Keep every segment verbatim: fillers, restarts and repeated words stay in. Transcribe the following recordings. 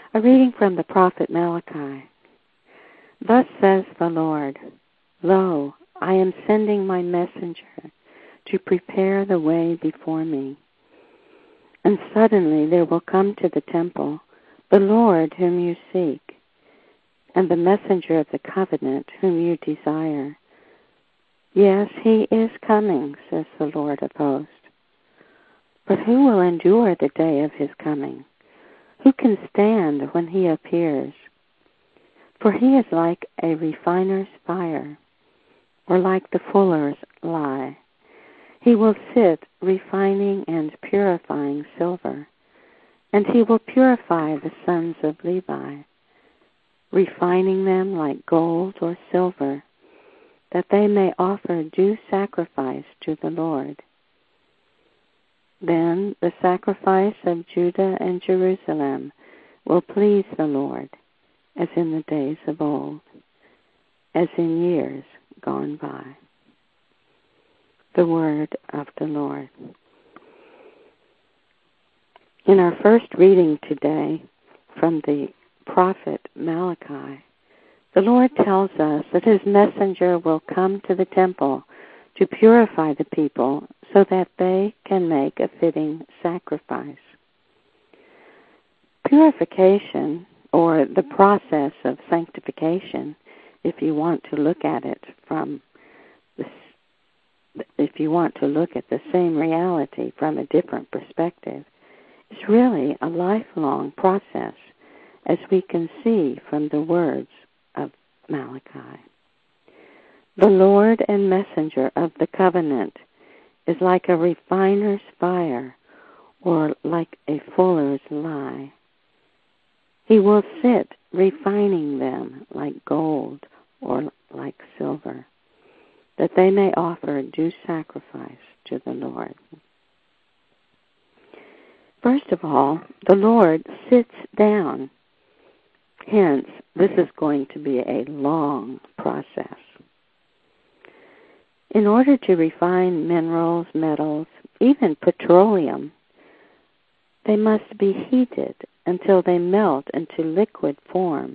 A reading from the prophet Malachi. Thus says the Lord, Lo, I am sending my messenger to prepare the way before me. And suddenly there will come to the temple the Lord whom you seek, and the messenger of the covenant whom you desire. Yes, he is coming, says the Lord of hosts. But who will endure the day of his coming? Who can stand when he appears? For he is like a refiner's fire, or like the fuller's lye. He will sit refining and purifying silver, and he will purify the sons of Levi, refining them like gold or silver, that they may offer due sacrifice to the Lord. Then the sacrifice of Judah and Jerusalem will please the Lord, as in the days of old, as in years gone by. The word of the Lord. In our first reading today from the prophet Malachi, the Lord tells us that his messenger will come to the temple to purify the people so that they can make a fitting sacrifice. Purification, or the process of sanctification, if you want to look at it from the, if you want to look at the same reality from a different perspective, is really a lifelong process, as we can see from the words of Malachi. The Lord and messenger of the covenant is like a refiner's fire, or like a fuller's lye. He will sit refining them like gold or like silver, that they may offer due sacrifice to the Lord. First of all, the Lord sits down. Hence, this is going to be a long process. In order to refine minerals, metals, even petroleum, they must be heated until they melt into liquid form.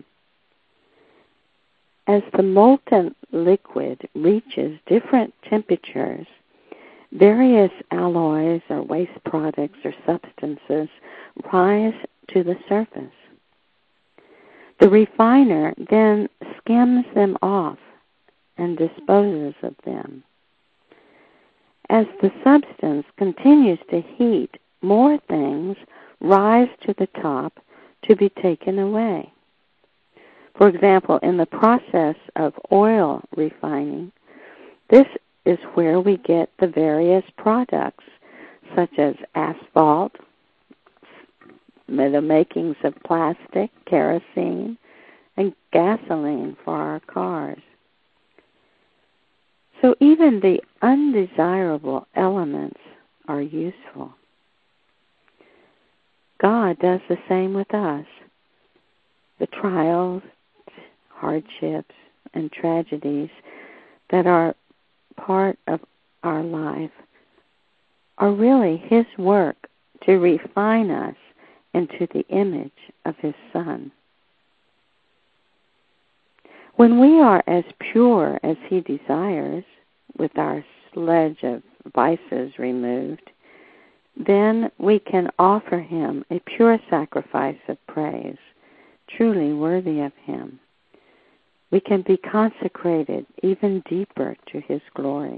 As the molten liquid reaches different temperatures, various alloys or waste products or substances rise to the surface. The refiner then skims them off and disposes of them. As the substance continues to heat, more things rise to the top to be taken away. For example, in the process of oil refining, this is where we get the various products, such as asphalt, the makings of plastic, kerosene, and gasoline for our cars. So even the undesirable elements are useful. God does the same with us. The trials, hardships, and tragedies that are part of our life are really his work to refine us into the image of his Son. When we are as pure as he desires, with our sledge of vices removed, then we can offer him a pure sacrifice of praise, truly worthy of him. We can be consecrated even deeper to his glory.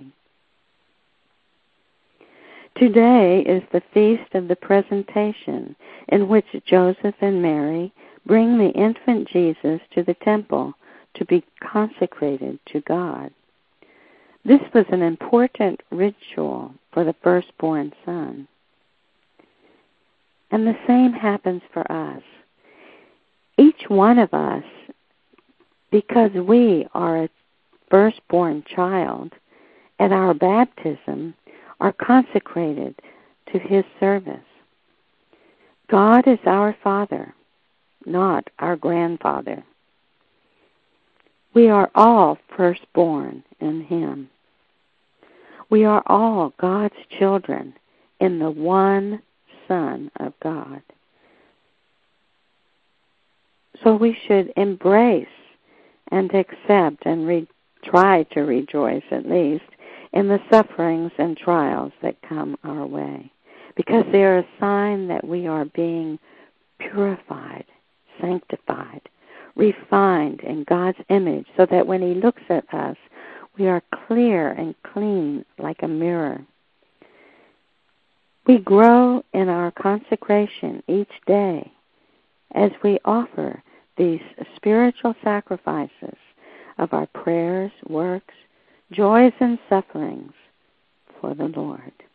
Today is the feast of the presentation, in which Joseph and Mary bring the infant Jesus to the temple to be consecrated to God. This was an important ritual for the firstborn son. And the same happens for us. Each one of us, because we are a firstborn child, at our baptism are consecrated to his service. God is our Father, not our grandfather. We are all firstborn in him. We are all God's children in the one Son of God. So we should embrace and accept and re- try to rejoice, at least, in the sufferings and trials that come our way, because they are a sign that we are being purified, sanctified, refined in God's image, so that when He looks at us, we are clear and clean like a mirror. We grow in our consecration each day as we offer these spiritual sacrifices of our prayers, works, joys, and sufferings for the Lord.